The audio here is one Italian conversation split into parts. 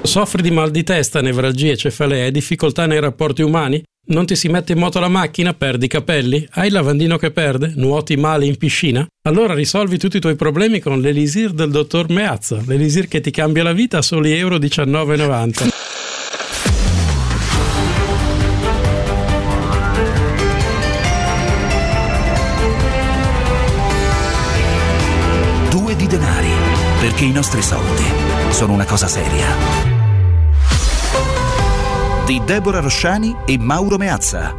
Soffri di mal di testa, nevralgie, cefalea e difficoltà nei rapporti umani? Non ti si mette in moto la macchina? Perdi i capelli? Hai il lavandino che perde? Nuoti male in piscina? Allora risolvi tutti i tuoi problemi con l'Elisir del dottor Meazza, l'Elisir che ti cambia la vita a soli euro 19,90. Due di denari, perché i nostri soldi sono una cosa seria. Di Deborah Rosciani e Mauro Meazza.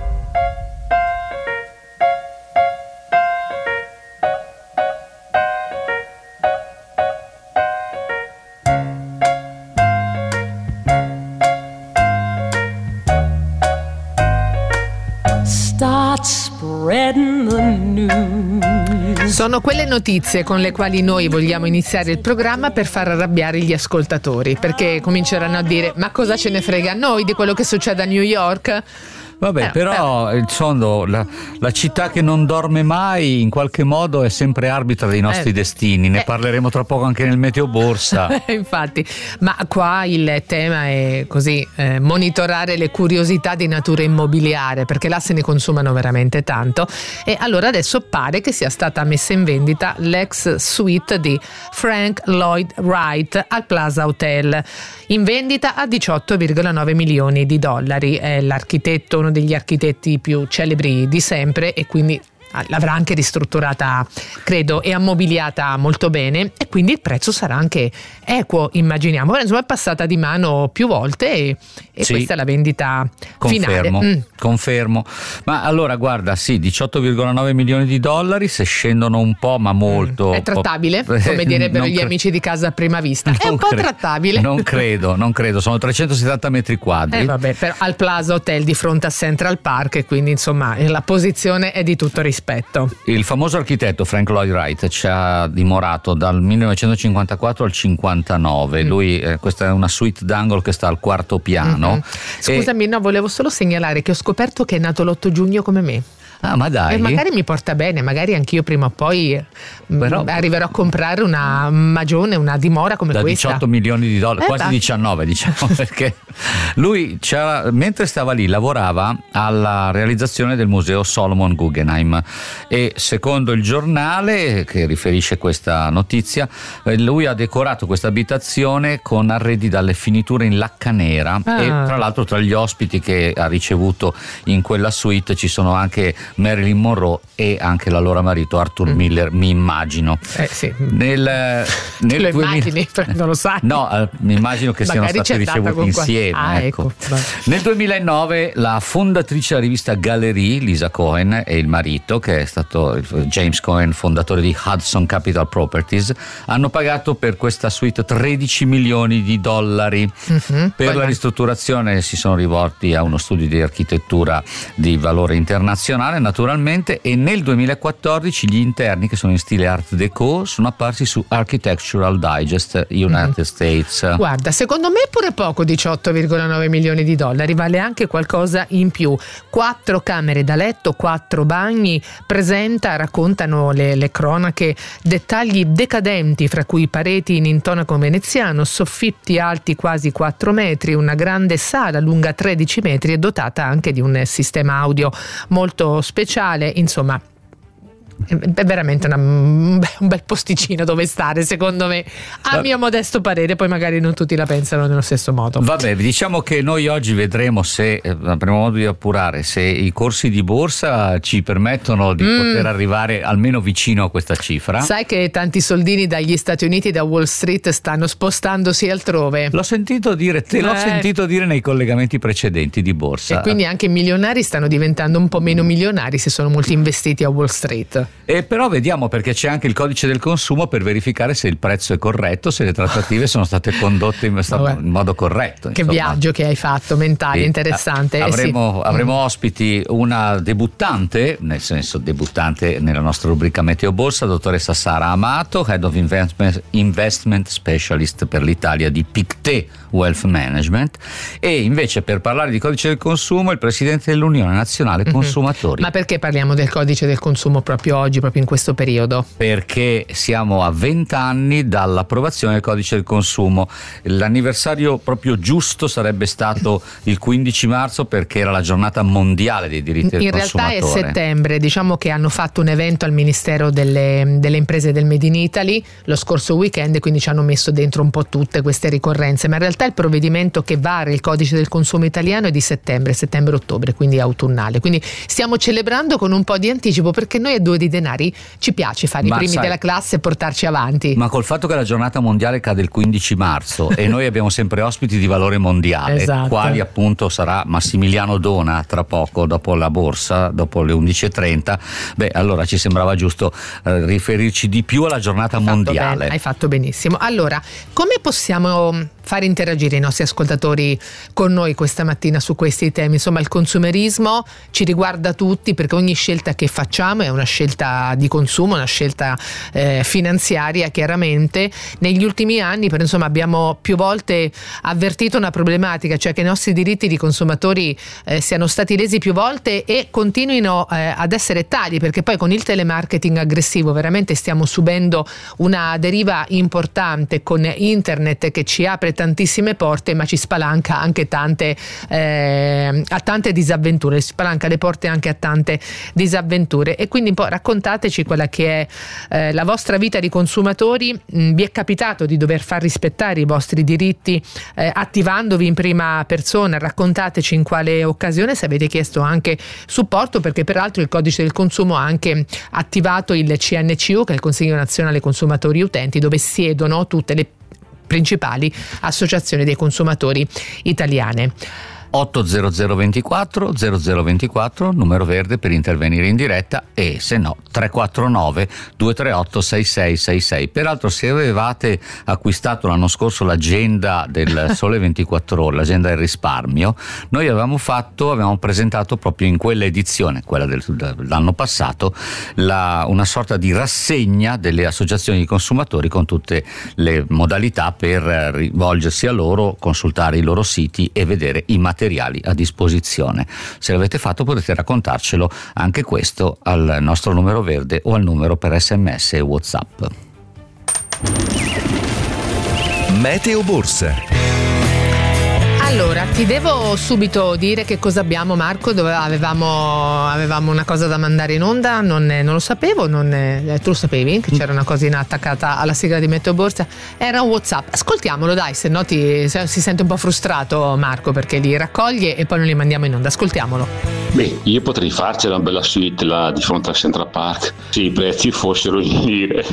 Start spreading the news. Sono quelle notizie con le quali noi vogliamo iniziare il programma per far arrabbiare gli ascoltatori, perché cominceranno a dire: ma cosa ce ne frega a noi di quello che succede a New York? Vabbè, però la città che non dorme mai in qualche modo è sempre arbitra dei nostri destini. Ne parleremo tra poco anche nel Meteo Borsa. Infatti, ma qua il tema è così, monitorare le curiosità di natura immobiliare, perché là se ne consumano veramente tanto. E allora adesso pare che sia stata messa in vendita l'ex suite di Frank Lloyd Wright al Plaza Hotel, in vendita a $18,9 milioni. È l'architetto, uno degli architetti più celebri di sempre, e quindi l'avrà anche ristrutturata, credo, e ammobiliata molto bene, e quindi il prezzo sarà anche equo, immaginiamo. Però insomma è passata di mano più volte e sì, questa è la vendita finale. Confermo. Ma allora guarda, sì, $18,9 milioni, se scendono un po', ma molto. È trattabile, come direbbero gli amici di Casa a Prima Vista. È un po' trattabile. Non credo, sono 370 metri quadri. Vabbè, però al Plaza Hotel di fronte a Central Park, e quindi insomma la posizione è di tutto rispetto. Il famoso architetto Frank Lloyd Wright ci ha dimorato dal 1954 al 59. Lui, questa è una suite d'angolo che sta al quarto piano. Scusami, no, volevo solo segnalare che ho scoperto che è nato l'8 giugno come me. Ah, ma dai. E magari mi porta bene, magari anch'io prima o poi arriverò a comprare una magione, una dimora come questa. Da $18 milioni, quasi 19, diciamo, perché lui mentre stava lì lavorava alla realizzazione del museo Solomon Guggenheim, e secondo il giornale che riferisce questa notizia, lui ha decorato questa abitazione con arredi dalle finiture in lacca nera. E tra l'altro tra gli ospiti che ha ricevuto in quella suite ci sono anche Marilyn Monroe e anche l'allora marito Arthur Miller, mi immagino. Sì. Lo immagini, non lo sai. No, mi immagino che siano stati ricevuti insieme. Ecco. Nel 2009 la fondatrice della rivista Gallery, Lisa Cohen, e il marito, che è stato James Cohen, fondatore di Hudson Capital Properties, hanno pagato per questa suite $13 milioni. Per la ristrutturazione si sono rivolti a uno studio di architettura di valore internazionale, naturalmente, e nel 2014 gli interni, che sono in stile Art Deco, sono apparsi su Architectural Digest United States. Guarda, secondo me è pure poco, $18,9 milioni, vale anche qualcosa in più. 4 camere da letto, 4 bagni, raccontano le cronache, dettagli decadenti, fra cui pareti in intonaco veneziano, soffitti alti quasi 4 metri, una grande sala lunga 13 metri e dotata anche di un sistema audio molto speciale. Insomma, è veramente un bel posticino dove stare, secondo me, a mio modesto parere. Poi magari non tutti la pensano nello stesso modo. Vabbè, diciamo che noi oggi vedremo, se avremo modo di appurare, se i corsi di borsa ci permettono di poter arrivare almeno vicino a questa cifra. Sai che tanti soldini dagli Stati Uniti, da Wall Street, stanno spostandosi altrove. L'ho sentito dire, l'ho sentito dire nei collegamenti precedenti di borsa. E quindi anche i milionari stanno diventando un po' meno milionari se sono molto investiti a Wall Street. E però vediamo, perché c'è anche il codice del consumo per verificare se il prezzo è corretto, se le trattative sono state condotte in modo corretto. Che viaggio che hai fatto mentale, interessante. Avremo ospiti una debuttante, nel senso debuttante nella nostra rubrica Meteo Borsa, dottoressa Sara Amato, Head of Investment Specialist per l'Italia di Pictet Wealth Management, e invece per parlare di codice del consumo il presidente dell'Unione Nazionale Consumatori. Ma perché parliamo del codice del consumo proprio proprio oggi, proprio in questo periodo? Perché siamo a 20 anni dall'approvazione del codice del consumo. L'anniversario proprio giusto sarebbe stato il 15 marzo, perché era la giornata mondiale dei diritti del consumatore. In realtà è settembre, diciamo che hanno fatto un evento al Ministero delle Imprese del Made in Italy lo scorso weekend, quindi ci hanno messo dentro un po' tutte queste ricorrenze, ma in realtà il provvedimento che varia il codice del consumo italiano è di settembre-ottobre, quindi autunnale, quindi stiamo celebrando con un po' di anticipo, perché noi a Due di Denari ci piace fare i primi della classe e portarci avanti. Ma col fatto che la giornata mondiale cade il 15 marzo e noi abbiamo sempre ospiti di valore mondiale, esatto, quali appunto sarà Massimiliano Dona tra poco, dopo la borsa, dopo le 11:30, allora ci sembrava giusto riferirci di più alla giornata mondiale. Hai fatto benissimo. Allora, come possiamo fare interagire i nostri ascoltatori con noi questa mattina su questi temi? Insomma, il consumerismo ci riguarda tutti, perché ogni scelta che facciamo è una scelta di consumo, una scelta finanziaria, chiaramente. Negli ultimi anni, però, insomma, abbiamo più volte avvertito una problematica, cioè che i nostri diritti di consumatori siano stati lesi più volte e continuino ad essere tali, perché poi con il telemarketing aggressivo veramente stiamo subendo una deriva importante, con internet che ci apre tantissime porte ma ci spalanca anche a tante disavventure, spalanca le porte anche a tante disavventure. E quindi un po' raccontateci quella che è la vostra vita di consumatori. Vi è capitato di dover far rispettare i vostri diritti attivandovi in prima persona? Raccontateci in quale occasione, se avete chiesto anche supporto, perché peraltro il codice del consumo ha anche attivato il CNCU, che è il Consiglio Nazionale Consumatori Utenti, dove siedono tutte le principali associazioni dei consumatori italiane. 80024 0024, numero verde per intervenire in diretta, e se no 349 238 6666. Peraltro, se avevate acquistato l'anno scorso l'agenda del Sole 24 Ore, l'agenda del risparmio, noi avevamo presentato proprio in quella edizione, quella dell'anno passato, una sorta di rassegna delle associazioni di consumatori con tutte le modalità per rivolgersi a loro, consultare i loro siti e vedere i materiali a disposizione. Se l'avete fatto, potete raccontarcelo anche questo al nostro numero verde o al numero per SMS e WhatsApp. Meteo Borsa. Allora, ti devo subito dire che cosa abbiamo, Marco. Avevamo una cosa da mandare in onda, non lo sapevo, tu lo sapevi che c'era una cosina attaccata alla sigla di Meteo Borsa? Era un WhatsApp, ascoltiamolo dai, se no si sente un po' frustrato Marco, perché li raccoglie e poi non li mandiamo in onda. Ascoltiamolo. Io potrei farci una bella suite là di fronte al Central Park, se i prezzi fossero in lire.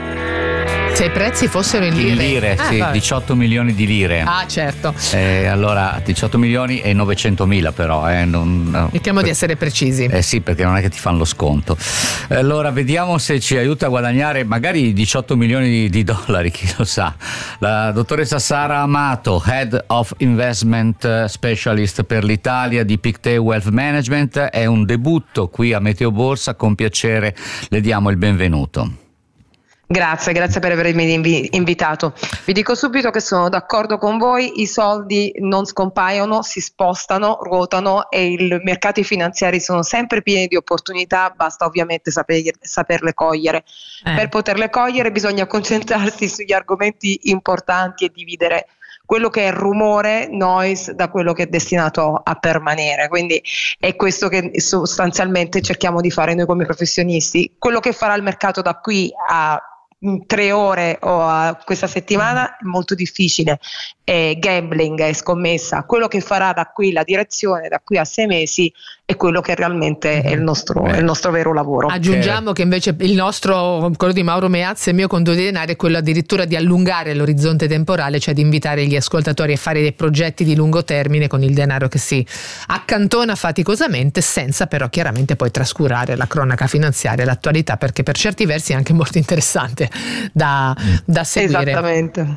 Se i prezzi fossero in lire? Sì, 18 milioni di lire. Ah, certo. Allora, 18 milioni e 900 mila però. Mettiamo di essere precisi. Sì, perché non è che ti fanno lo sconto. Allora, vediamo se ci aiuta a guadagnare magari 18 milioni di dollari, chi lo sa. La dottoressa Sara Amato, Head of Investment Specialist per l'Italia di Pictet Wealth Management. È un debutto qui a Meteo Borsa, con piacere le diamo il benvenuto. Grazie per avermi invitato. Vi dico subito che sono d'accordo con voi, i soldi non scompaiono, si spostano, ruotano e i mercati finanziari sono sempre pieni di opportunità, basta ovviamente saperle cogliere. Per poterle cogliere bisogna concentrarsi sugli argomenti importanti e dividere quello che è rumore, noise, da quello che è destinato a permanere. Quindi è questo che sostanzialmente cerchiamo di fare noi come professionisti. Quello che farà il mercato da qui a 3 ore o a questa settimana è molto difficile, è gambling, è scommessa. Quello che farà da qui la direzione, da qui a 6 mesi, è quello che realmente è il nostro vero lavoro. Aggiungiamo che invece il nostro, quello di Mauro Meazza e il mio con Due di Denari, è quello addirittura di allungare l'orizzonte temporale, cioè di invitare gli ascoltatori a fare dei progetti di lungo termine con il denaro che si accantona faticosamente, senza però chiaramente poi trascurare la cronaca finanziaria, l'attualità, perché per certi versi è anche molto interessante da seguire. Esattamente.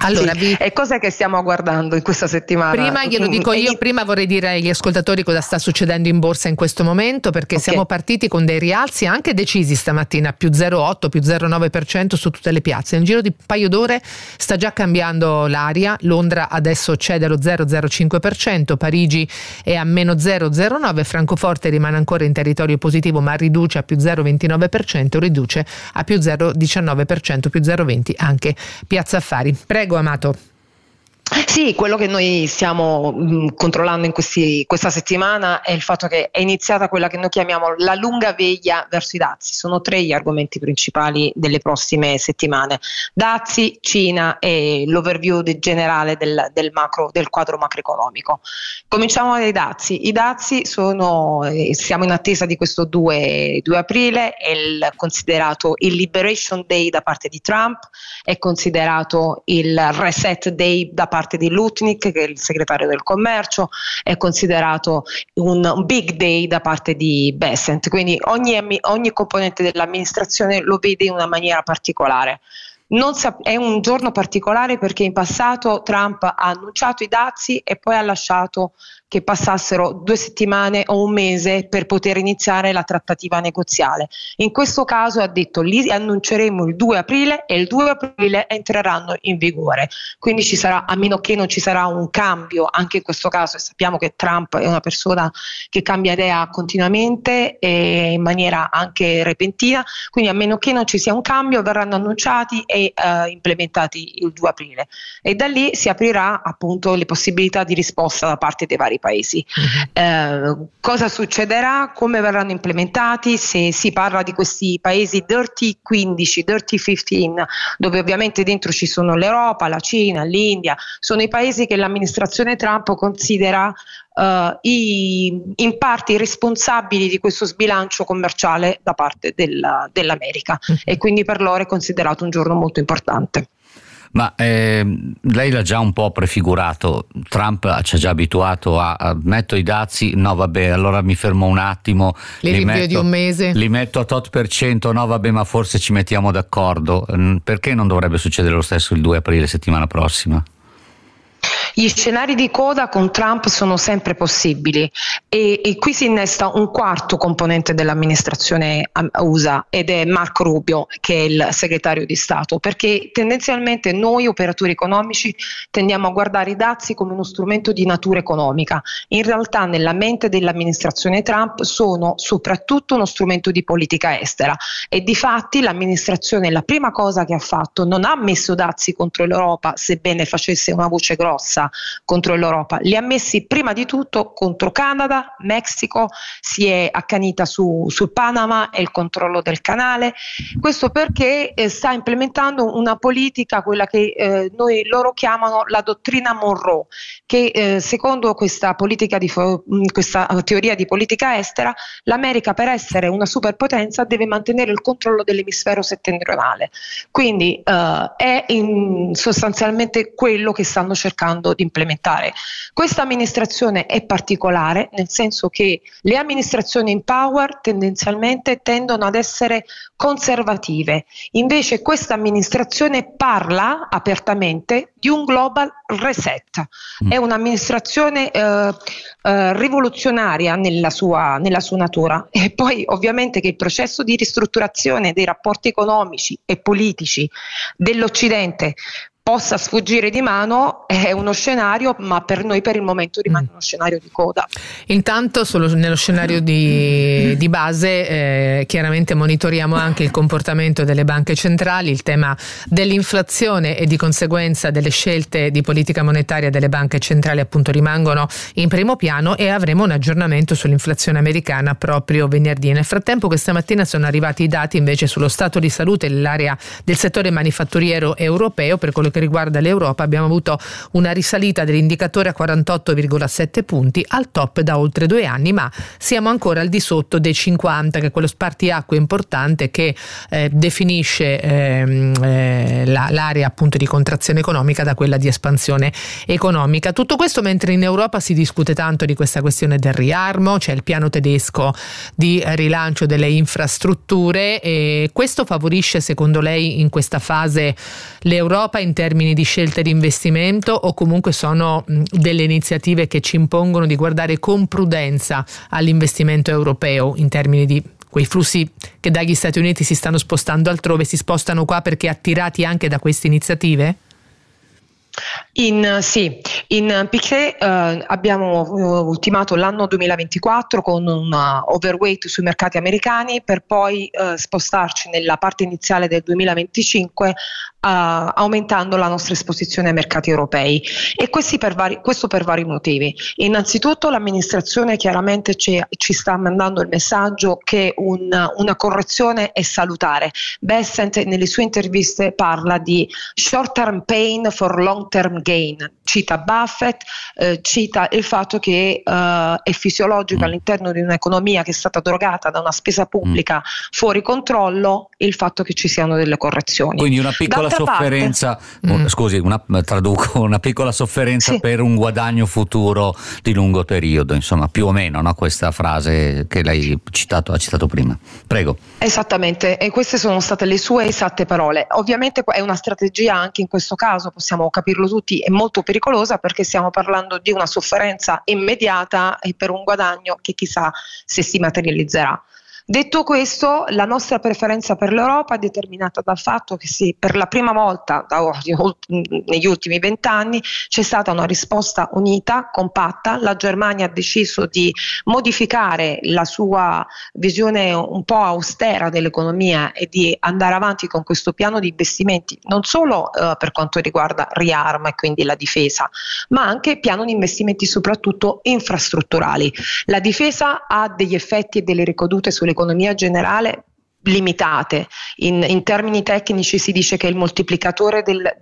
Allora, e cos'è che stiamo guardando in questa settimana? Prima glielo dico io, prima vorrei dire agli ascoltatori cosa sta succedendo in borsa in questo momento, perché siamo partiti con dei rialzi anche decisi stamattina, più 0,8, più 0,9% su tutte le piazze. Nel giro di un paio d'ore sta già cambiando l'aria. Londra adesso cede allo 0,05%, Parigi è a meno 0,09%, Francoforte rimane ancora in territorio positivo ma riduce a più 0,29%, riduce a più 0,19%, più 0,20% anche Piazza Affari. Prego Amato. Sì, quello che noi stiamo controllando in questa settimana è il fatto che è iniziata quella che noi chiamiamo la lunga veglia verso i dazi. Sono 3 gli argomenti principali delle prossime settimane: dazi, Cina e l'overview generale del quadro macroeconomico. Cominciamo dai dazi. I dazi siamo in attesa di questo 2 aprile, è considerato il Liberation Day da parte di Trump, è considerato il Reset Day da parte di Lutnick, che è il segretario del commercio, è considerato un big day da parte di Bessent, quindi ogni componente dell'amministrazione lo vede in una maniera particolare. È un giorno particolare perché in passato Trump ha annunciato i dazi e poi ha lasciato che passassero 2 settimane o un mese per poter iniziare la trattativa negoziale. In questo caso ha detto: li annunceremo il 2 aprile e il 2 aprile entreranno in vigore. Quindi ci sarà, a meno che non ci sarà un cambio anche in questo caso, e sappiamo che Trump è una persona che cambia idea continuamente e in maniera anche repentina, quindi a meno che non ci sia un cambio verranno annunciati e implementati il 2 aprile, e da lì si aprirà appunto le possibilità di risposta da parte dei vari paesi. Cosa succederà, come verranno implementati, se si parla di questi paesi Dirty 15, Dirty 15, dove ovviamente dentro ci sono l'Europa, la Cina, l'India, sono i paesi che l'amministrazione Trump considera in parte i responsabili di questo sbilancio commerciale da parte dell'America, e quindi per loro è considerato un giorno molto importante. Ma lei l'ha già un po' prefigurato, Trump ci ha già abituato a metto i dazi, no vabbè, allora mi fermo un attimo, li metto di un mese, li metto a tot %, no vabbè, ma forse ci mettiamo d'accordo. Perché non dovrebbe succedere lo stesso il 2 aprile settimana prossima? Gli scenari di coda con Trump sono sempre possibili, e qui si innesta un quarto componente dell'amministrazione USA, ed è Marco Rubio, che è il segretario di Stato, perché tendenzialmente noi operatori economici tendiamo a guardare i dazi come uno strumento di natura economica. In realtà nella mente dell'amministrazione Trump sono soprattutto uno strumento di politica estera, e difatti l'amministrazione, la prima cosa che ha fatto, non ha messo dazi contro l'Europa, sebbene facesse una voce grossa contro l'Europa, li ha messi prima di tutto contro Canada, Messico, si è accanita sul Panama e il controllo del canale. Questo perché sta implementando una politica, quella che loro chiamano la dottrina Monroe, che secondo questa teoria di politica estera, l'America, per essere una superpotenza, deve mantenere il controllo dell'emisfero settentrionale. Quindi è sostanzialmente quello che stanno cercando di implementare. Questa amministrazione è particolare, nel senso che le amministrazioni in power tendenzialmente tendono ad essere conservative, invece questa amministrazione parla apertamente di un global reset. È un'amministrazione rivoluzionaria nella sua natura, e poi ovviamente che il processo di ristrutturazione dei rapporti economici e politici dell'Occidente possa sfuggire di mano è uno scenario, ma per noi per il momento rimane uno scenario di coda. Intanto solo nello scenario di base chiaramente monitoriamo anche il comportamento delle banche centrali, il tema dell'inflazione e di conseguenza delle scelte di politica monetaria delle banche centrali appunto rimangono in primo piano, e avremo un aggiornamento sull'inflazione americana proprio venerdì. Nel frattempo questa mattina sono arrivati i dati invece sullo stato di salute dell'area del settore manifatturiero europeo. Per quello che riguarda l'Europa abbiamo avuto una risalita dell'indicatore a 48,7 punti, al top da oltre 2 anni, ma siamo ancora al di sotto dei 50, che è quello spartiacque importante che definisce l'area appunto di contrazione economica da quella di espansione economica. Tutto questo mentre in Europa si discute tanto di questa questione del riarmo, c'è il piano tedesco di rilancio delle infrastrutture, e questo favorisce secondo lei in questa fase l'Europa in termini termini di scelte di investimento, o comunque sono delle iniziative che ci impongono di guardare con prudenza all'investimento europeo in termini di quei flussi che dagli Stati Uniti si stanno spostando altrove, si spostano qua perché attirati anche da queste iniziative? In Pictet abbiamo ultimato l'anno 2024 con un overweight sui mercati americani, per poi spostarci nella parte iniziale del 2025 aumentando la nostra esposizione ai mercati europei, e questo per vari motivi. Innanzitutto l'amministrazione chiaramente ci sta mandando il messaggio che una correzione è salutare. Bessent nelle sue interviste parla di short term pain for long term gain, cita Buffett, cita il fatto che è fisiologico all'interno di un'economia che è stata drogata da una spesa pubblica fuori controllo il fatto che ci siano delle correzioni. Quindi una piccola sofferenza, traduco, una piccola sofferenza per un guadagno futuro di lungo periodo, insomma, più o meno, no? Questa frase che lei ha citato prima. Prego. Esattamente, e queste sono state le sue esatte parole. Ovviamente è una strategia, anche in questo caso possiamo capirlo tutti, è molto pericolosa, perché stiamo parlando di una sofferenza immediata e per un guadagno che chissà se si materializzerà. Detto questo, la nostra preferenza per l'Europa è determinata dal fatto che per la prima volta negli ultimi 20 anni c'è stata una risposta unita, compatta. La Germania ha deciso di modificare la sua visione un po' austera dell'economia e di andare avanti con questo piano di investimenti, non solo per quanto riguarda riarma e quindi la difesa, ma anche piano di investimenti soprattutto infrastrutturali. La difesa ha degli effetti e delle ricadute sull'economia generale limitate. In termini tecnici si dice che il moltiplicatore del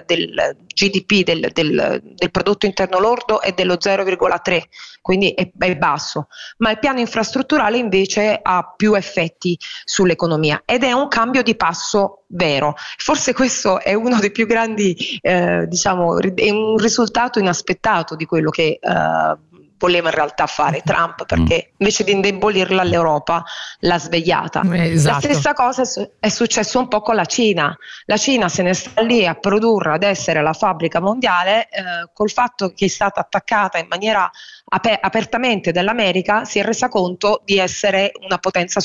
GDP, del prodotto interno lordo, è dello 0,3, quindi è basso, ma il piano infrastrutturale invece ha più effetti sull'economia, ed è un cambio di passo vero. Forse questo è uno dei più grandi, è un risultato inaspettato di quello che voleva in realtà fare Trump, perché invece di indebolirla l'Europa l'ha svegliata. Esatto. La stessa cosa è successo un po' con la Cina. La Cina se ne sta lì a produrre, ad essere la fabbrica mondiale, col fatto che è stata attaccata in maniera apertamente dall'America, si è resa conto di essere una potenza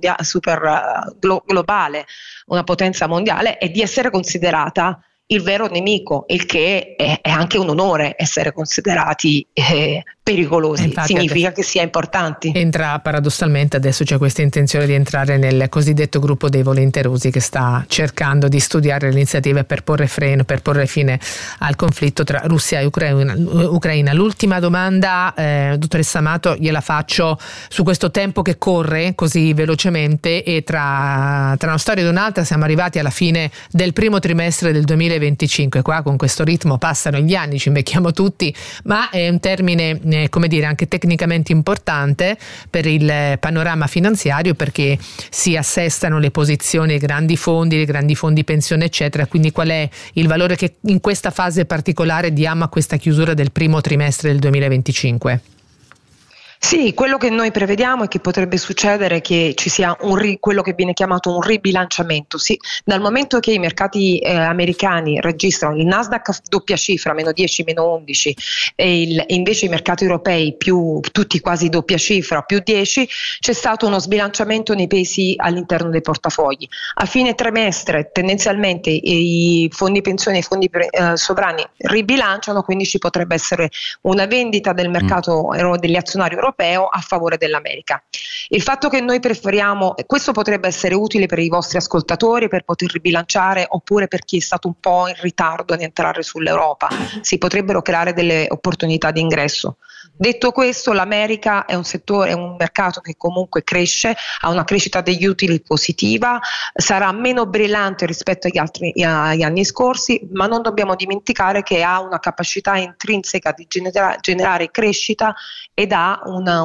globale, una potenza mondiale, e di essere considerata il vero nemico, il che è anche un onore essere considerati pericolosi. Infatti, significa che si è importanti. Entra paradossalmente, adesso c'è questa intenzione di entrare nel cosiddetto gruppo dei volenterosi che sta cercando di studiare le iniziative per porre fine al conflitto tra Russia e Ucraina. L'ultima domanda, dottoressa Amato, gliela faccio su questo tempo che corre così velocemente, e tra una storia ed un'altra siamo arrivati alla fine del primo trimestre del 2025. Qua con questo ritmo passano gli anni, ci invecchiamo tutti, ma è un termine anche tecnicamente importante per il panorama finanziario, perché si assestano le posizioni dei grandi fondi pensione eccetera. Quindi qual è il valore che in questa fase particolare diamo a questa chiusura del primo trimestre del 2025? Sì, quello che noi prevediamo è che potrebbe succedere che ci sia quello che viene chiamato un ribilanciamento. Sì, dal momento che i mercati americani registrano il Nasdaq doppia cifra, meno 10, meno 11, e invece i mercati europei tutti quasi doppia cifra, più 10, c'è stato uno sbilanciamento nei pesi all'interno dei portafogli. A fine trimestre tendenzialmente i fondi pensione e i fondi sovrani ribilanciano, quindi ci potrebbe essere una vendita del mercato degli azionari europei a favore dell'America. Il fatto che noi preferiamo, questo potrebbe essere utile per i vostri ascoltatori per poter ribilanciare, oppure per chi è stato un po' in ritardo ad entrare sull'Europa, si potrebbero creare delle opportunità di ingresso. Detto questo, l'America è un mercato che comunque cresce, ha una crescita degli utili positiva, sarà meno brillante rispetto agli anni scorsi, ma non dobbiamo dimenticare che ha una capacità intrinseca di generare crescita ed ha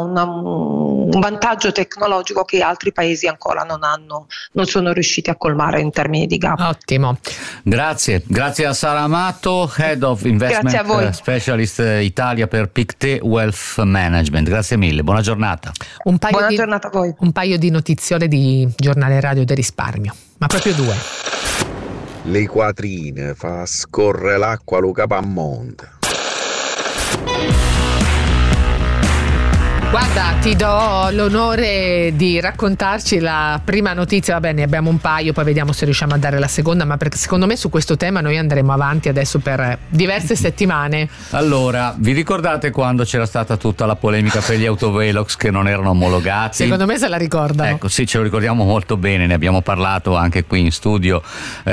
un vantaggio tecnologico che altri paesi ancora non sono riusciti a colmare in termini di gap. Ottimo. Grazie a Sara Amato, Head of Investment Specialist Italia per Pictet Wealth Management. Grazie mille, buona giornata. Buona giornata a voi. Un paio di notiziole di giornale radio del risparmio, ma proprio due. le quatrine, fa scorrere l'acqua lo capo a monte. Guarda, ti do l'onore di raccontarci la prima notizia. Va bene, abbiamo un paio, poi vediamo se riusciamo a dare la seconda, ma perché secondo me su questo tema noi andremo avanti adesso per diverse settimane. Allora, vi ricordate quando c'era stata tutta la polemica per gli autovelox che non erano omologati? Secondo me se la ricordano. Ecco, sì, ce lo ricordiamo molto bene, ne abbiamo parlato anche qui in studio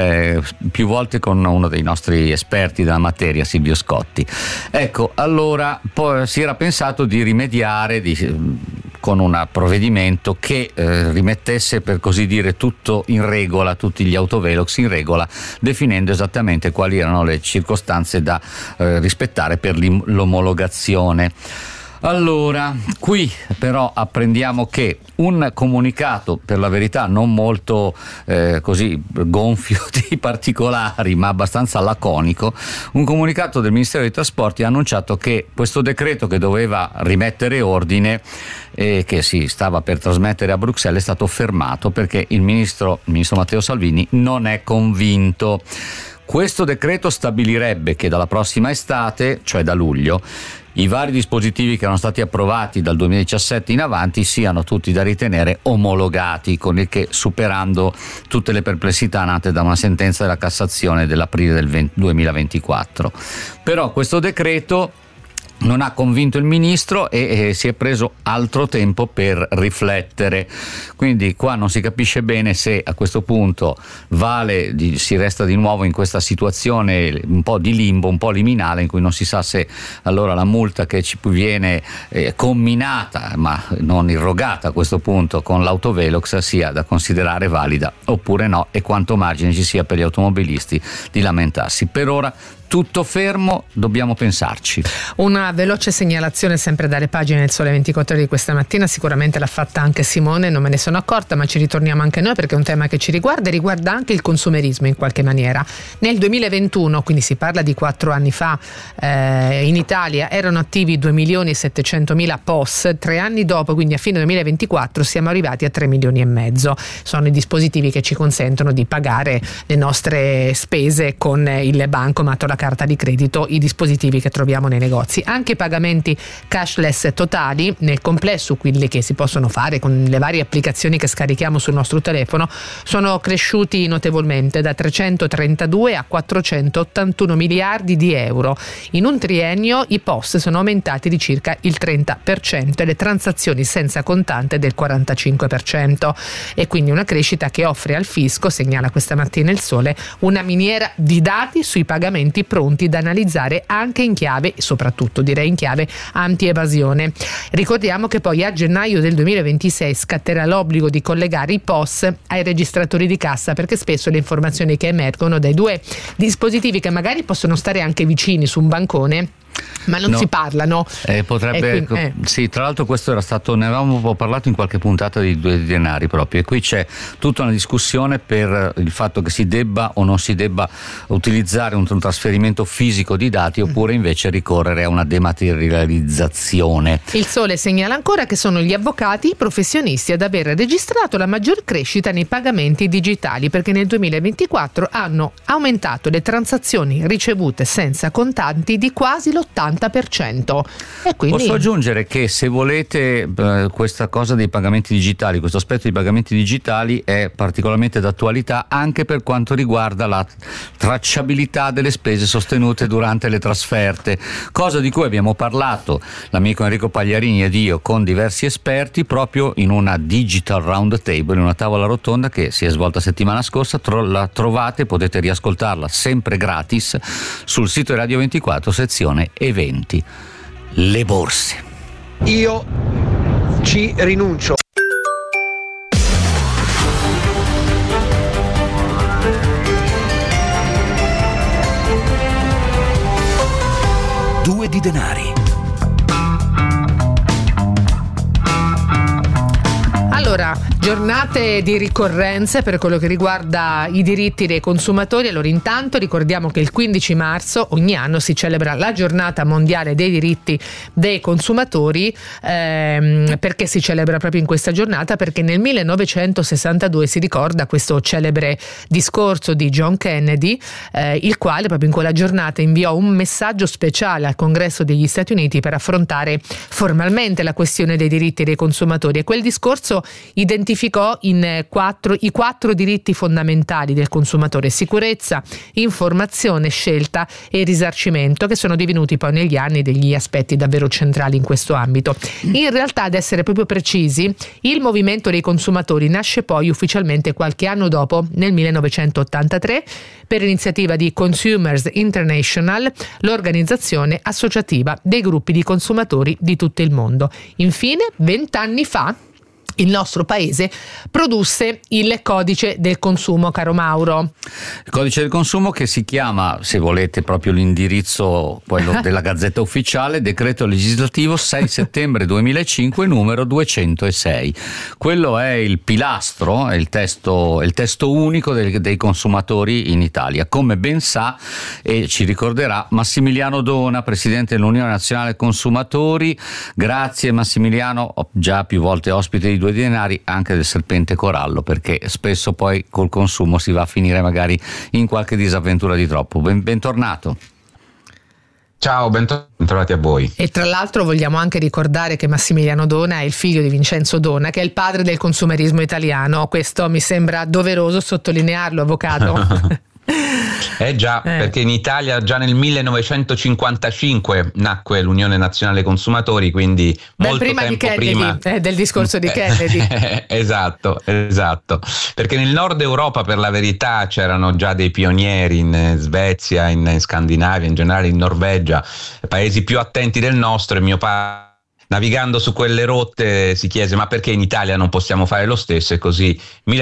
più volte con uno dei nostri esperti della materia, Silvio Scotti. Ecco, allora poi si era pensato di rimediare con un provvedimento che rimettesse, per così dire, tutto in regola, tutti gli autovelox in regola, definendo esattamente quali erano le circostanze da rispettare per l'omologazione. Allora, qui però apprendiamo che un comunicato, per la verità non molto così gonfio di particolari, ma abbastanza laconico, un comunicato del Ministero dei Trasporti ha annunciato che questo decreto che doveva rimettere ordine e che si stava per trasmettere a Bruxelles è stato fermato perché il ministro Matteo Salvini non è convinto. Questo decreto stabilirebbe che dalla prossima estate, cioè da luglio, i vari dispositivi che erano stati approvati dal 2017 in avanti siano tutti da ritenere omologati, con il che superando tutte le perplessità nate da una sentenza della Cassazione dell'aprile del 2024. Però questo decreto non ha convinto il ministro e si è preso altro tempo per riflettere, quindi qua non si capisce bene se a questo punto si resta di nuovo in questa situazione un po' di limbo, un po' liminale, in cui non si sa se allora la multa che ci viene comminata ma non irrogata a questo punto con l'autovelox sia da considerare valida oppure no, e quanto margine ci sia per gli automobilisti di lamentarsi. Per ora tutto fermo, dobbiamo pensarci. Una veloce segnalazione sempre dalle pagine del Sole 24 Ore di questa mattina, sicuramente l'ha fatta anche Simone, non me ne sono accorta, ma ci ritorniamo anche noi perché è un tema che ci riguarda e riguarda anche il consumerismo in qualche maniera. Nel 2021, quindi si parla di 4 anni fa, in Italia erano attivi 2.700.000 POS, 3 anni dopo, quindi a fine 2024, siamo arrivati a 3 milioni e mezzo. Sono i dispositivi che ci consentono di pagare le nostre spese con il bancomat o la carta di credito, i dispositivi che troviamo nei negozi. Anche i pagamenti cashless totali nel complesso, quelli che si possono fare con le varie applicazioni che scarichiamo sul nostro telefono, sono cresciuti notevolmente da 332 a 481 miliardi di euro. In un triennio i POS sono aumentati di circa il 30% e le transazioni senza contante del 45%, e quindi una crescita che offre al fisco, segnala questa mattina il Sole, una miniera di dati sui pagamenti pronti da analizzare anche in chiave, soprattutto direi in chiave anti-evasione. Ricordiamo che poi a gennaio del 2026 scatterà l'obbligo di collegare i POS ai registratori di cassa, perché spesso le informazioni che emergono dai due dispositivi, che magari possono stare anche vicini su un bancone, ma non si parlano. Potrebbe, quindi, sì, tra l'altro questo era stato, ne avevamo un po' parlato in qualche puntata di Due Denari proprio, e qui c'è tutta una discussione per il fatto che si debba o non si debba utilizzare un trasferimento fisico di dati oppure invece ricorrere a una dematerializzazione. Il Sole segnala ancora che sono gli avvocati, i professionisti ad aver registrato la maggior crescita nei pagamenti digitali, perché nel 2024 hanno aumentato le transazioni ricevute senza contanti di quasi l'80%. E quindi posso aggiungere che, se volete, questa cosa dei pagamenti digitali, questo aspetto dei pagamenti digitali è particolarmente d'attualità anche per quanto riguarda la tracciabilità delle spese sostenute durante le trasferte, cosa di cui abbiamo parlato l'amico Enrico Pagliarini ed io con diversi esperti proprio in una Digital Round Table, in una tavola rotonda che si è svolta settimana scorsa. La trovate, potete riascoltarla sempre gratis sul sito di Radio 24, sezione eventi. Le borse. Io ci rinuncio. Due di denari. Allora, Giornate di ricorrenze per quello che riguarda i diritti dei consumatori. Allora, intanto ricordiamo che il 15 marzo ogni anno si celebra la giornata mondiale dei diritti dei consumatori. Perché si celebra proprio in questa giornata? Perché nel 1962 si ricorda questo celebre discorso di John Kennedy, il quale proprio in quella giornata inviò un messaggio speciale al Congresso degli Stati Uniti per affrontare formalmente la questione dei diritti dei consumatori, e quel discorso identificò i quattro diritti fondamentali del consumatore: sicurezza, informazione, scelta e risarcimento, che sono divenuti poi negli anni degli aspetti davvero centrali in questo ambito. In realtà, ad essere proprio precisi, il movimento dei consumatori nasce poi ufficialmente qualche anno dopo, nel 1983, per iniziativa di Consumers International, l'organizzazione associativa dei gruppi di consumatori di tutto il mondo. Infine, 20 anni fa, il nostro paese produsse il codice del consumo, caro Mauro. Il codice del consumo, che si chiama, se volete proprio l'indirizzo quello della Gazzetta Ufficiale, decreto legislativo 6 settembre 2005 numero 206. Quello è il pilastro, è il testo unico dei consumatori in Italia, come ben sa e ci ricorderà Massimiliano Dona, presidente dell'Unione Nazionale Consumatori. Grazie Massimiliano, già più volte ospite di Due Denari, anche del Serpente Corallo, perché spesso poi col consumo si va a finire magari in qualche disavventura di troppo. Bentornato. Ciao, bentrovati a voi. E tra l'altro vogliamo anche ricordare che Massimiliano Dona è il figlio di Vincenzo Dona, che è il padre del consumerismo italiano. Questo mi sembra doveroso sottolinearlo, avvocato. Già, perché in Italia già nel 1955 nacque l'Unione Nazionale Consumatori, quindi molto prima tempo di Kennedy, prima del discorso di Kennedy. Esatto, perché nel nord Europa, per la verità, c'erano già dei pionieri in Svezia, in Scandinavia, in generale in Norvegia, paesi più attenti del nostro, e mio padre, navigando su quelle rotte, si chiese: ma perché in Italia non possiamo fare lo stesso? E così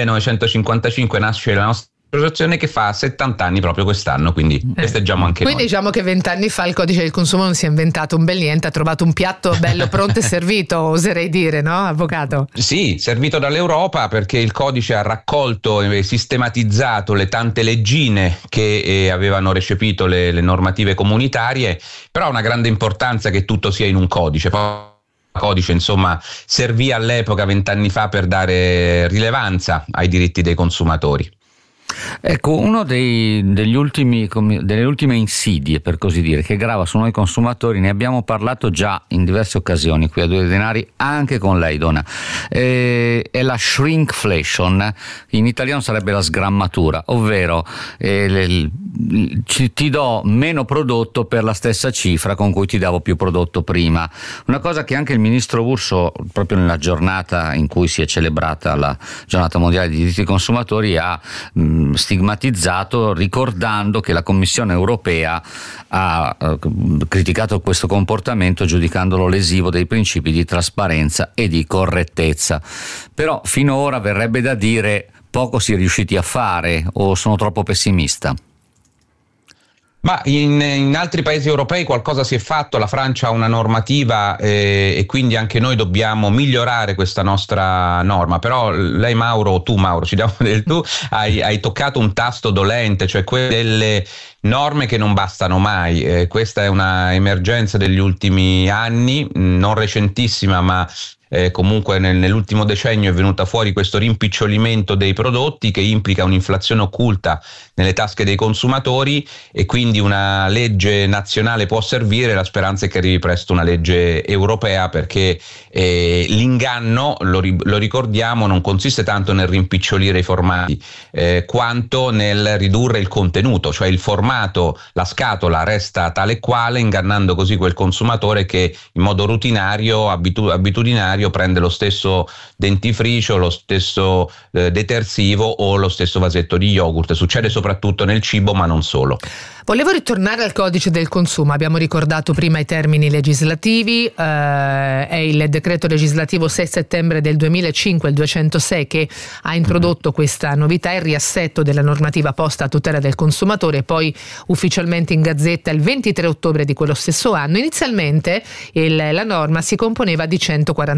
1955 nasce la nostra associazione, che fa 70 anni proprio quest'anno, quindi festeggiamo anche noi. Quindi diciamo che 20 anni fa il codice del consumo non si è inventato un bel niente, ha trovato un piatto bello pronto e servito, oserei dire, no, avvocato? Sì, servito dall'Europa, perché il codice ha raccolto e sistematizzato le tante leggine che avevano recepito le normative comunitarie, però ha una grande importanza che tutto sia in un codice. Poi codice, insomma, servì all'epoca, 20 anni fa, per dare rilevanza ai diritti dei consumatori. Ecco, uno delle ultime insidie, per così dire, che grava su noi consumatori, ne abbiamo parlato già in diverse occasioni qui a Due Denari, anche con lei, Dona, è la shrinkflation. In italiano sarebbe la sgrammatura, ovvero ti do meno prodotto per la stessa cifra con cui ti davo più prodotto prima. Una cosa che anche il ministro Urso, proprio nella giornata in cui si è celebrata la giornata mondiale dei diritti dei consumatori, ha stigmatizzato, ricordando che la Commissione europea ha criticato questo comportamento, giudicandolo lesivo dei principi di trasparenza e di correttezza. Però finora verrebbe da dire poco si è riusciti a fare, o sono troppo pessimista? Ma in altri paesi europei qualcosa si è fatto, la Francia ha una normativa e quindi anche noi dobbiamo migliorare questa nostra norma. Però lei Mauro, ci diamo del tu, hai toccato un tasto dolente, cioè quelle norme che non bastano mai. Questa è una emergenza degli ultimi anni, non recentissima, ma comunque nell'ultimo decennio è venuta fuori questo rimpicciolimento dei prodotti, che implica un'inflazione occulta nelle tasche dei consumatori, e quindi una legge nazionale può servire. La speranza è che arrivi presto una legge europea, perché l'inganno, lo ricordiamo, non consiste tanto nel rimpicciolire i formati quanto nel ridurre il contenuto, cioè il formato, la scatola resta tale e quale, ingannando così quel consumatore che in modo rutinario, abitudinario, prende lo stesso dentifricio, lo stesso detersivo o lo stesso vasetto di yogurt. Succede soprattutto nel cibo, ma non solo. Volevo ritornare al codice del consumo. Abbiamo ricordato prima i termini legislativi, è il decreto legislativo 6 settembre del 2005, il 206, che ha introdotto questa novità, il riassetto della normativa posta a tutela del consumatore, poi ufficialmente in Gazzetta il 23 ottobre di quello stesso anno. Inizialmente la norma si componeva di 146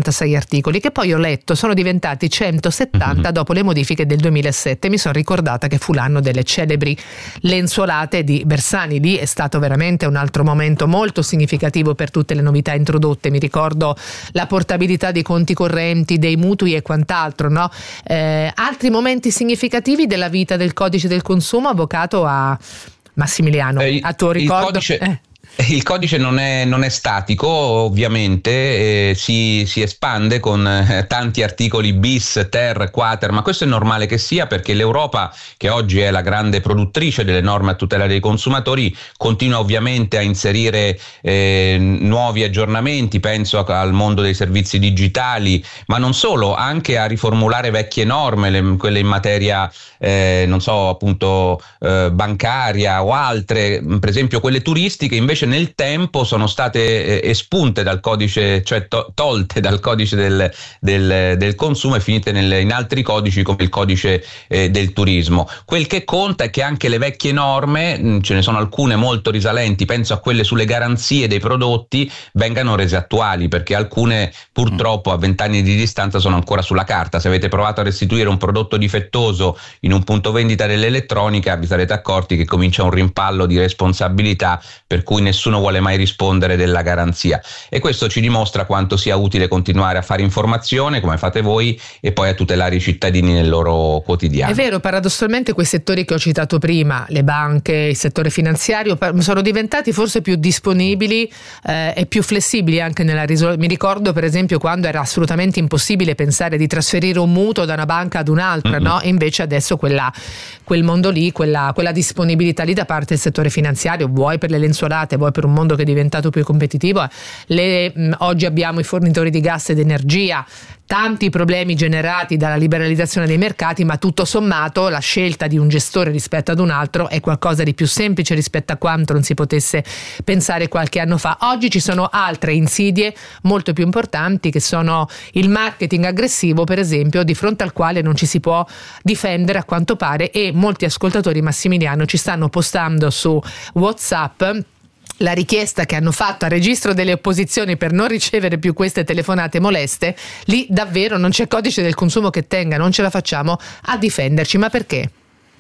156 articoli, che poi ho letto sono diventati 170 dopo le modifiche del 2007. Mi sono ricordata che fu l'anno delle celebri lenzuolate di Bersani. Lì è stato veramente un altro momento molto significativo per tutte le novità introdotte. Mi ricordo la portabilità dei conti correnti, dei mutui e quant'altro, no? Altri momenti significativi della vita del codice del consumo, avvocato a Massimiliano, a tuo ricordo? Il codice non è statico, ovviamente, si espande con tanti articoli bis, ter, quater, ma questo è normale che sia, perché l'Europa, che oggi è la grande produttrice delle norme a tutela dei consumatori, continua ovviamente a inserire nuovi aggiornamenti, penso al mondo dei servizi digitali, ma non solo, anche a riformulare vecchie norme, quelle in materia bancaria o altre, per esempio quelle turistiche, invece nel tempo sono state espunte dal codice, cioè tolte dal codice del consumo e finite in altri codici come il codice del turismo. Quel che conta è che anche le vecchie norme, ce ne sono alcune molto risalenti, penso a quelle sulle garanzie dei prodotti, vengano rese attuali, perché alcune purtroppo a 20 anni di distanza sono ancora sulla carta. Se avete provato a restituire un prodotto difettoso in un punto vendita dell'elettronica, vi sarete accorti che comincia un rimpallo di responsabilità per cui nessuno vuole mai rispondere della garanzia, e questo ci dimostra quanto sia utile continuare a fare informazione come fate voi e poi a tutelare i cittadini nel loro quotidiano. È vero, paradossalmente quei settori che ho citato prima, le banche, il settore finanziario, sono diventati forse più disponibili e più flessibili anche nella risoluzione. Mi ricordo per esempio quando era assolutamente impossibile pensare di trasferire un mutuo da una banca ad un'altra, no? E invece adesso quel mondo lì, quella disponibilità lì da parte del settore finanziario, vuoi per le lenzuolate, vuoi per un mondo che è diventato più competitivo. Oggi abbiamo i fornitori di gas ed energia, tanti problemi generati dalla liberalizzazione dei mercati, ma tutto sommato la scelta di un gestore rispetto ad un altro è qualcosa di più semplice rispetto a quanto non si potesse pensare qualche anno fa. Oggi ci sono altre insidie molto più importanti, che sono il marketing aggressivo, per esempio, di fronte al quale non ci si può difendere a quanto pare, e molti ascoltatori, Massimiliano, ci stanno postando su WhatsApp la richiesta che hanno fatto al registro delle opposizioni per non ricevere più queste telefonate moleste. Lì davvero non c'è codice del consumo che tenga, non ce la facciamo a difenderci. Ma perché?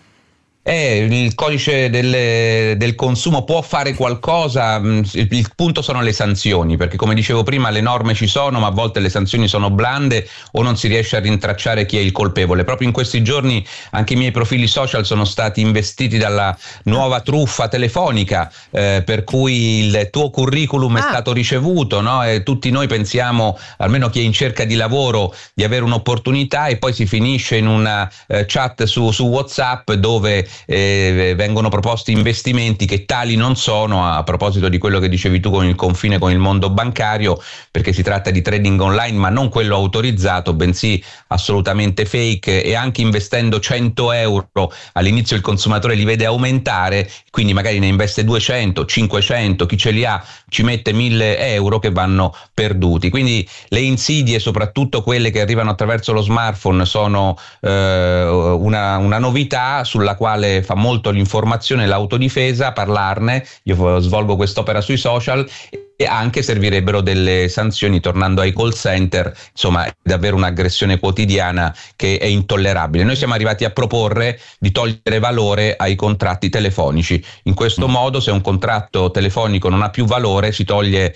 Il codice del consumo può fare qualcosa, il punto sono le sanzioni, perché come dicevo prima le norme ci sono, ma a volte le sanzioni sono blande o non si riesce a rintracciare chi è il colpevole. Proprio in questi giorni anche i miei profili social sono stati investiti dalla nuova truffa telefonica, per cui il tuo curriculum è stato ricevuto, no? E tutti noi pensiamo, almeno chi è in cerca di lavoro, di avere un'opportunità, e poi si finisce in una chat su WhatsApp dove vengono proposti investimenti che tali non sono, a proposito di quello che dicevi tu con il confine con il mondo bancario, perché si tratta di trading online ma non quello autorizzato, bensì assolutamente fake, e anche investendo 100 euro all'inizio il consumatore li vede aumentare, quindi magari ne investe 200, 500, chi ce li ha ci mette 1000 euro che vanno perduti. Quindi le insidie, soprattutto quelle che arrivano attraverso lo smartphone, sono una novità sulla quale fa molto l'informazione e l'autodifesa, parlarne. Io svolgo quest'opera sui social, e anche servirebbero delle sanzioni, tornando ai call center. Insomma, è davvero un'aggressione quotidiana che è intollerabile. Noi siamo arrivati a proporre di togliere valore ai contratti telefonici. In questo modo, se un contratto telefonico non ha più valore, si toglie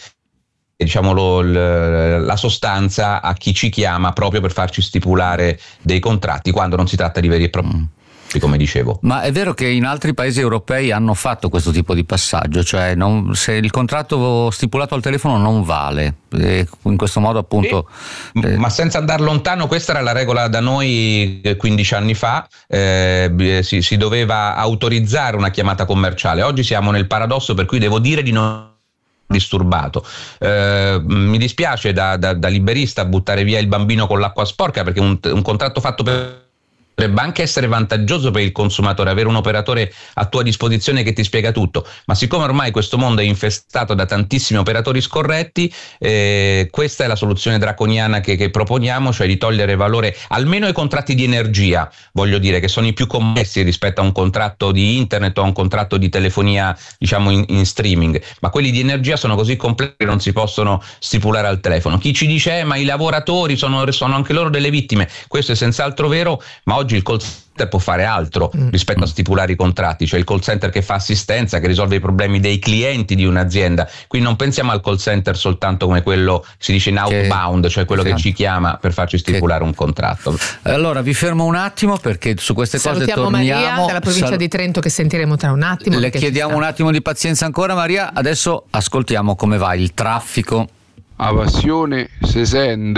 la sostanza a chi ci chiama proprio per farci stipulare dei contratti, quando non si tratta di veri e propri, come dicevo. Ma è vero che in altri paesi europei hanno fatto questo tipo di passaggio, cioè se il contratto stipulato al telefono non vale, in questo modo appunto... Ma senza andare lontano, questa era la regola da noi 15 anni fa, si doveva autorizzare una chiamata commerciale. Oggi siamo nel paradosso per cui devo dire di non disturbato. Mi dispiace da liberista buttare via il bambino con l'acqua sporca, perché un contratto fatto per Potrebbe anche essere vantaggioso per il consumatore avere un operatore a tua disposizione che ti spiega tutto, ma siccome ormai questo mondo è infestato da tantissimi operatori scorretti, questa è la soluzione draconiana che proponiamo, cioè di togliere valore almeno ai contratti di energia, voglio dire, che sono i più complessi rispetto a un contratto di internet o a un contratto di telefonia, diciamo in streaming, ma quelli di energia sono così complessi che non si possono stipulare al telefono. Chi ci dice ma i lavoratori sono anche loro delle vittime, questo è senz'altro vero, ma oggi il call center può fare altro rispetto a stipulare i contratti, cioè il call center che fa assistenza, che risolve i problemi dei clienti di un'azienda. Quindi non pensiamo al call center soltanto come quello si dice in outbound, cioè quello che ci chiama per farci stipulare un contratto. Allora vi fermo un attimo perché su queste cose torniamo. Maria dalla provincia di Trento che sentiremo tra un attimo. Le chiediamo un attimo di pazienza ancora, Maria. Adesso ascoltiamo come va il traffico. A passione se sente.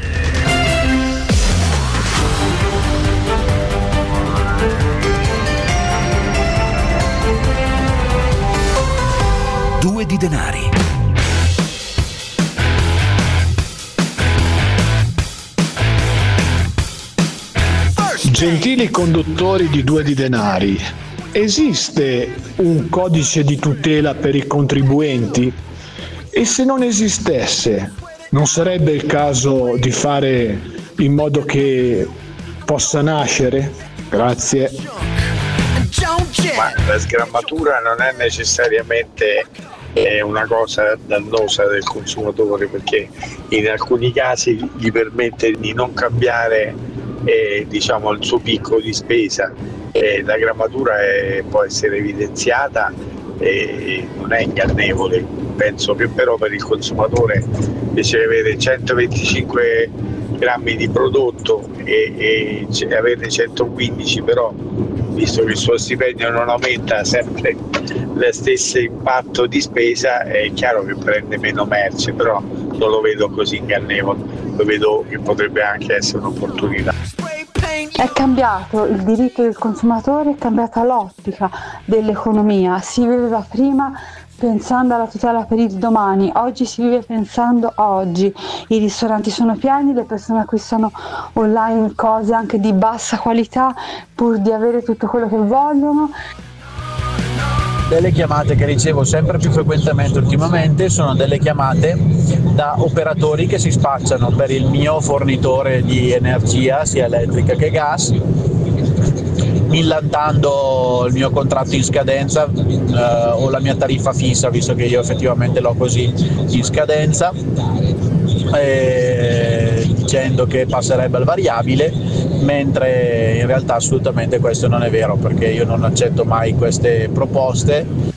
Due di denari. Gentili conduttori di Due di denari, esiste un codice di tutela per i contribuenti? E se non esistesse, non sarebbe il caso di fare in modo che possa nascere? Grazie. Ma la sgrammatura non è necessariamente una cosa dannosa del consumatore, perché in alcuni casi gli permette di non cambiare diciamo il suo picco di spesa. La grammatura può essere evidenziata e non è ingannevole, penso che però per il consumatore invece di avere 125 grammi di prodotto e averne 115, però visto che il suo stipendio non aumenta sempre lo stesso impatto di spesa, è chiaro che prende meno merce, però non lo vedo così ingannevole, lo vedo che potrebbe anche essere un'opportunità. È cambiato il diritto del consumatore, è cambiata l'ottica dell'economia. Si viveva prima pensando alla tutela per il domani, oggi si vive pensando a oggi. I ristoranti sono pieni, le persone acquistano online cose anche di bassa qualità pur di avere tutto quello che vogliono. Delle chiamate che ricevo sempre più frequentemente ultimamente sono delle chiamate da operatori che si spacciano per il mio fornitore di energia, sia elettrica che gas, millantando il mio contratto in scadenza o la mia tariffa fissa, visto che io effettivamente l'ho così in scadenza, dicendo che passerebbe al variabile, mentre in realtà assolutamente questo non è vero, perché io non accetto mai queste proposte.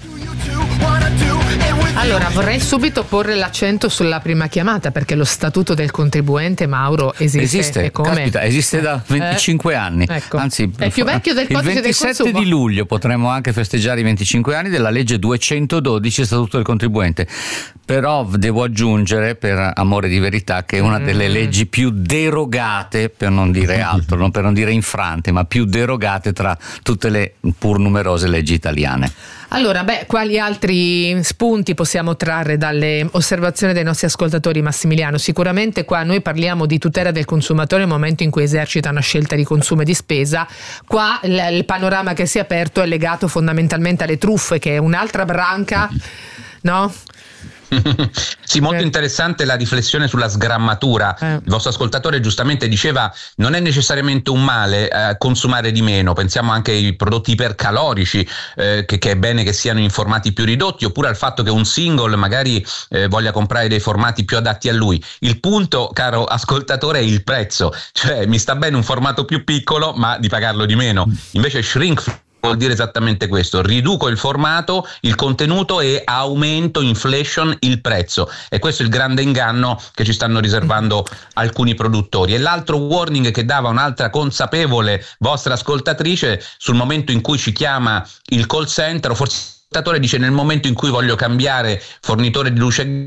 Allora vorrei subito porre l'accento sulla prima chiamata, perché lo statuto del contribuente, Mauro, esiste. Caspita, esiste da 25 anni. Ecco. Anzi, è più vecchio del codice del consumo. Il 27 di luglio potremmo anche festeggiare i 25 anni della legge 212 statuto del contribuente. Però devo aggiungere, per amore di verità, che è una delle leggi più derogate, per non dire altro, non per non dire infrante, ma più derogate tra tutte le pur numerose leggi italiane. Allora, quali altri spunti possiamo trarre dalle osservazioni dei nostri ascoltatori, Massimiliano? Sicuramente qua noi parliamo di tutela del consumatore nel momento in cui esercita una scelta di consumo e di spesa. Qua il panorama che si è aperto è legato fondamentalmente alle truffe, che è un'altra branca, no? Sì, molto interessante la riflessione sulla sgrammatura. Il vostro ascoltatore giustamente diceva non è necessariamente un male consumare di meno, pensiamo anche ai prodotti ipercalorici che è bene che siano in formati più ridotti, oppure al fatto che un single magari voglia comprare dei formati più adatti a lui. Il punto, caro ascoltatore, è il prezzo, cioè mi sta bene un formato più piccolo ma di pagarlo di meno. Invece shrink vuol dire esattamente questo: riduco il formato, il contenuto e aumento, inflation, il prezzo. E questo è il grande inganno che ci stanno riservando alcuni produttori. E l'altro warning che dava un'altra consapevole vostra ascoltatrice, sul momento in cui ci chiama il call center, o forse l'ascoltatore dice nel momento in cui voglio cambiare fornitore di luce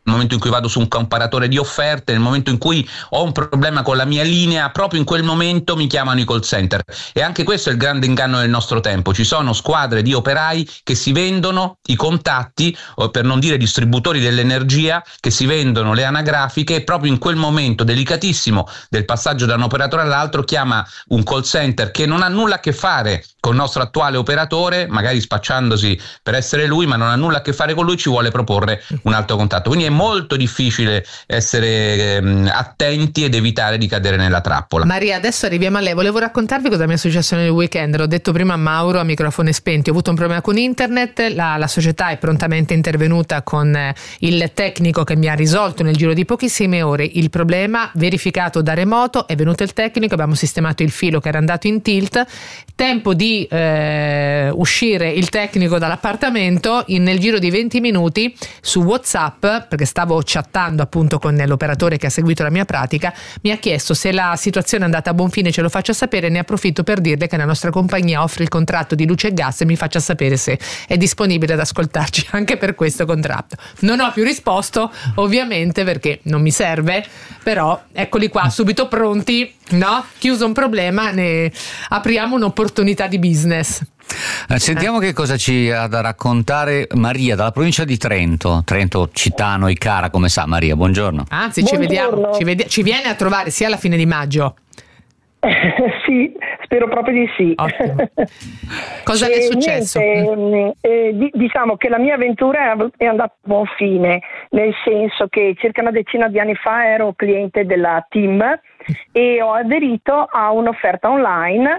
nel momento in cui vado su un comparatore di offerte, nel momento in cui ho un problema con la mia linea, proprio in quel momento mi chiamano i call center. E anche questo è il grande inganno del nostro tempo. Ci sono squadre di operai che si vendono i contatti, o per non dire distributori dell'energia, che si vendono le anagrafiche, e proprio in quel momento delicatissimo del passaggio da un operatore all'altro chiama un call center che non ha nulla a che fare con il nostro attuale operatore, magari spacciandosi per essere lui, ma non ha nulla a che fare con lui, ci vuole proporre un altro contatto. Quindi è molto difficile essere attenti ed evitare di cadere nella trappola. Maria, adesso arriviamo a lei. Volevo raccontarvi cosa mi è successo nel weekend. L'ho detto prima a Mauro a microfoni spenti. Ho avuto un problema con internet, la società è prontamente intervenuta con il tecnico che mi ha risolto nel giro di pochissime ore il problema, verificato da remoto. È venuto il tecnico, abbiamo sistemato il filo che era andato in tilt. Tempo di uscire il tecnico dall'appartamento nel giro di 20 minuti su WhatsApp, perché stavo chattando appunto con l'operatore che ha seguito la mia pratica, mi ha chiesto se la situazione è andata a buon fine, ce lo faccia sapere. Ne approfitto per dirle che la nostra compagnia offre il contratto di luce e gas e mi faccia sapere se è disponibile ad ascoltarci anche per questo contratto. Non ho più risposto ovviamente perché non mi serve, però eccoli qua subito pronti, no? Chiuso un problema, ne apriamo un'opportunità di business. Sentiamo che cosa ci ha da raccontare Maria dalla provincia di Trento, città a noi cara, come sa Maria, buongiorno. Anzi, ci vediamo, ci viene a trovare sia alla fine di maggio. Sì, spero proprio di sì. Cosa le è successo? Diciamo che la mia avventura è andata a buon fine, nel senso che circa una decina di anni fa ero cliente della TIM e ho aderito a un'offerta online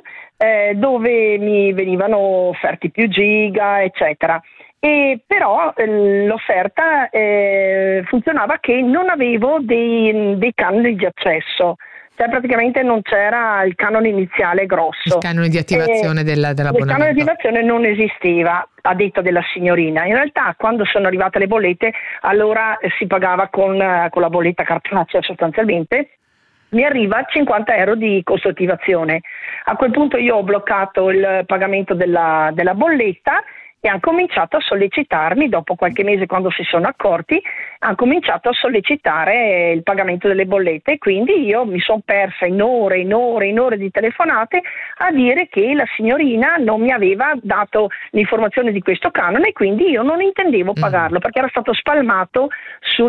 dove mi venivano offerti più giga, eccetera. E però l'offerta funzionava che non avevo dei canoni di accesso. Cioè praticamente non c'era il canone iniziale grosso. Il canone di attivazione dell'abbonamento. Il canone di attivazione non esisteva, a detta della signorina. In realtà quando sono arrivate le bollette, allora si pagava con la bolletta cartacea sostanzialmente. Mi arriva 50 euro di costo attivazione. A quel punto io ho bloccato il pagamento della bolletta e hanno cominciato a sollecitarmi, dopo qualche mese quando si sono accorti, hanno cominciato a sollecitare il pagamento delle bollette e quindi io mi sono persa in ore di telefonate a dire che la signorina non mi aveva dato l'informazione di questo canone e quindi io non intendevo pagarlo perché era stato spalmato su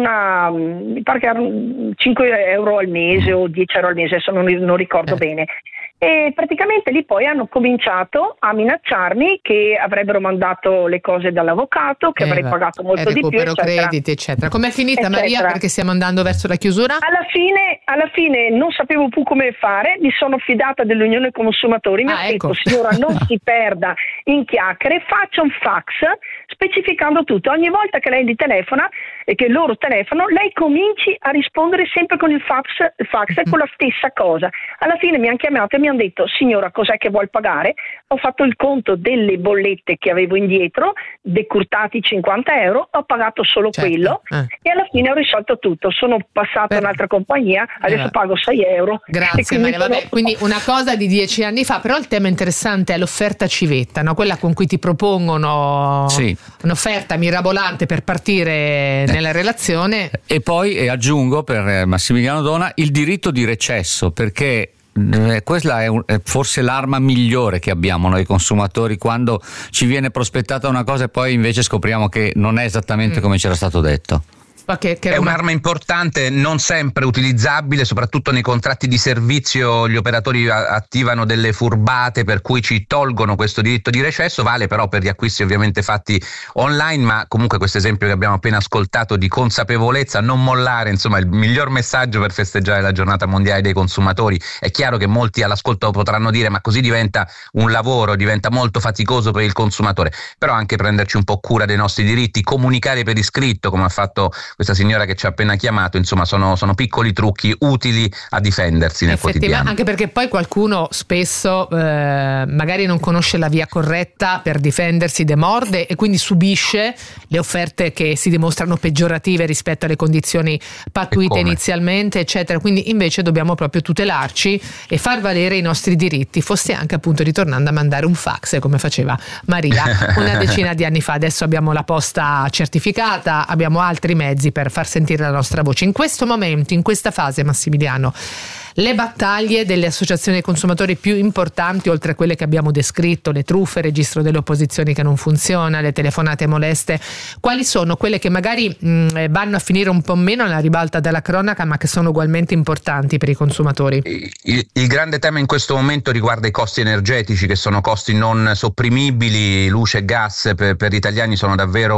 mi pare che erano 5 euro al mese o 10 euro al mese, adesso non ricordo bene. E praticamente lì poi hanno cominciato a minacciarmi che avrebbero mandato le cose dall'avvocato, che avrei pagato molto di più, eccetera. Crediti, eccetera. Com'è finita, Maria? Perché stiamo andando verso la chiusura? Alla fine non sapevo più come fare, mi sono fidata dell'Unione Consumatori, mi ha detto signora non si perda in chiacchiere, faccia un fax specificando tutto. Ogni volta che lei li telefona e che loro telefonano, lei cominci a rispondere sempre con il fax e con la stessa cosa. Alla fine mi hanno chiamato e mi hanno detto signora cos'è che vuol pagare? Ho fatto il conto delle bollette che avevo indietro, decurtati 50 euro, ho pagato solo quello e alla fine ho risolto tutto. Sono passata a un'altra compagnia, adesso pago 6 euro. Grazie Maria, vabbè, quindi una cosa di 10 anni fa, però il tema interessante è l'offerta civetta, no? Quella con cui ti propongono un'offerta mirabolante per partire nella relazione. E poi aggiungo per Massimiliano Dona il diritto di recesso, perché questa è forse l'arma migliore che abbiamo noi consumatori quando ci viene prospettata una cosa e poi invece scopriamo che non è esattamente come c'era stato detto. È un'arma importante, non sempre utilizzabile, soprattutto nei contratti di servizio gli operatori attivano delle furbate per cui ci tolgono questo diritto di recesso, vale però per gli acquisti ovviamente fatti online, ma comunque questo esempio che abbiamo appena ascoltato di consapevolezza, non mollare, insomma il miglior messaggio per festeggiare la giornata mondiale dei consumatori. È chiaro che molti all'ascolto potranno dire ma così diventa un lavoro, diventa molto faticoso per il consumatore, però anche prenderci un po' cura dei nostri diritti, comunicare per iscritto come ha fatto questa signora che ci ha appena chiamato, insomma sono piccoli trucchi utili a difendersi nel quotidiano. Anche perché poi qualcuno spesso magari non conosce la via corretta per difendersi, demorde e quindi subisce le offerte che si dimostrano peggiorative rispetto alle condizioni pattuite inizialmente, eccetera. Quindi invece dobbiamo proprio tutelarci e far valere i nostri diritti, fosse anche appunto ritornando a mandare un fax come faceva Maria una decina di anni fa. Adesso abbiamo la posta certificata, abbiamo altri mezzi mezzi per far sentire la nostra voce. In questo momento, in questa fase, Massimiliano, le battaglie delle associazioni dei consumatori più importanti, oltre a quelle che abbiamo descritto, le truffe, il registro delle opposizioni che non funziona, le telefonate moleste, quali sono quelle che magari vanno a finire un po' meno alla ribalta della cronaca, ma che sono ugualmente importanti per i consumatori? Il grande tema in questo momento riguarda i costi energetici, che sono costi non sopprimibili. Luce e gas per gli italiani sono davvero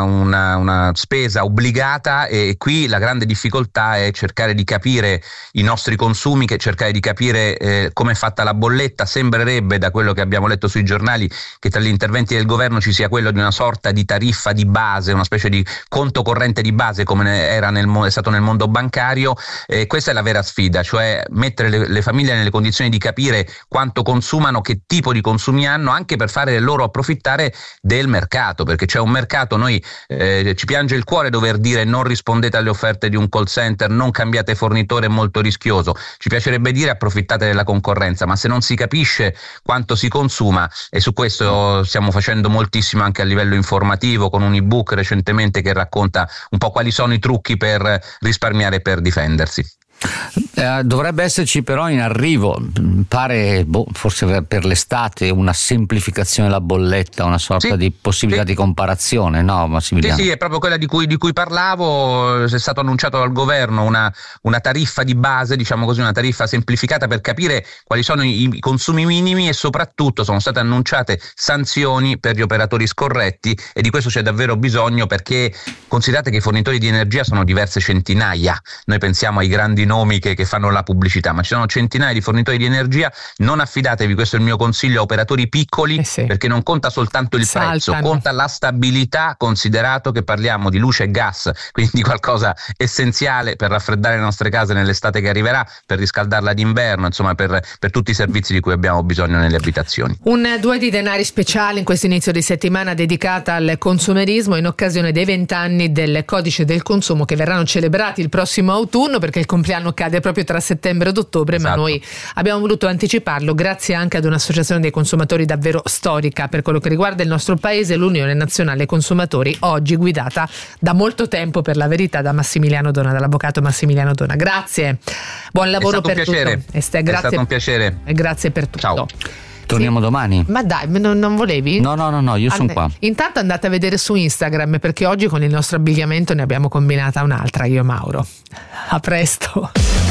una spesa obbligata, e qui la grande difficoltà è cercare di capire i nostri consumi, che cercare di capire come è fatta la bolletta. Sembrerebbe, da quello che abbiamo letto sui giornali, che tra gli interventi del governo ci sia quello di una sorta di tariffa di base, una specie di conto corrente di base, come è stato nel mondo bancario. Questa è la vera sfida, cioè mettere le famiglie nelle condizioni di capire quanto consumano, che tipo di consumi hanno, anche per fare loro approfittare del mercato, perché c'è un mercato. Noi ci piange il cuore dover dire non rispondete alle offerte di un call center, non cambiate fornitore, è molto rischioso. Ci piacerebbe dire approfittate della concorrenza, ma se non si capisce quanto si consuma, e su questo stiamo facendo moltissimo anche a livello informativo, con un ebook recentemente che racconta un po' quali sono i trucchi per risparmiare e per difendersi. Dovrebbe esserci però in arrivo, pare forse per l'estate, una semplificazione della bolletta, una sorta di possibilità di comparazione, no Massimiliano? Sì, è proprio quella di cui parlavo. È stato annunciato dal governo una tariffa di base, diciamo così, una tariffa semplificata per capire quali sono i consumi minimi, e soprattutto sono state annunciate sanzioni per gli operatori scorretti, e di questo c'è davvero bisogno, perché considerate che i fornitori di energia sono diverse centinaia. Noi pensiamo ai grandi nomi che fanno la pubblicità, ma ci sono centinaia di fornitori di energia. Non affidatevi, questo è il mio consiglio, a operatori piccoli, perché non conta soltanto il prezzo, conta la stabilità, considerato che parliamo di luce e gas, quindi qualcosa essenziale per raffreddare le nostre case nell'estate che arriverà, per riscaldarla d'inverno, insomma per tutti i servizi di cui abbiamo bisogno nelle abitazioni. Un 2 di denari speciale in questo inizio di settimana dedicata al consumerismo in occasione dei 20 anni del codice del consumo, che verranno celebrati il prossimo autunno, perché il compleanno cade proprio tra settembre ed ottobre. Esatto. Ma noi abbiamo voluto anticiparlo grazie anche ad un'associazione dei consumatori davvero storica per quello che riguarda il nostro paese, l'Unione Nazionale Consumatori, oggi guidata da molto tempo, per la verità, da Massimiliano Dona, dall'avvocato Massimiliano Dona. Grazie, buon lavoro per tutto. È stato un piacere. E grazie per tutto. Ciao. Torniamo domani. Ma dai, non volevi? No, io sono qua. Intanto andate a vedere su Instagram, perché oggi con il nostro abbigliamento ne abbiamo combinata un'altra, io e Mauro. A presto.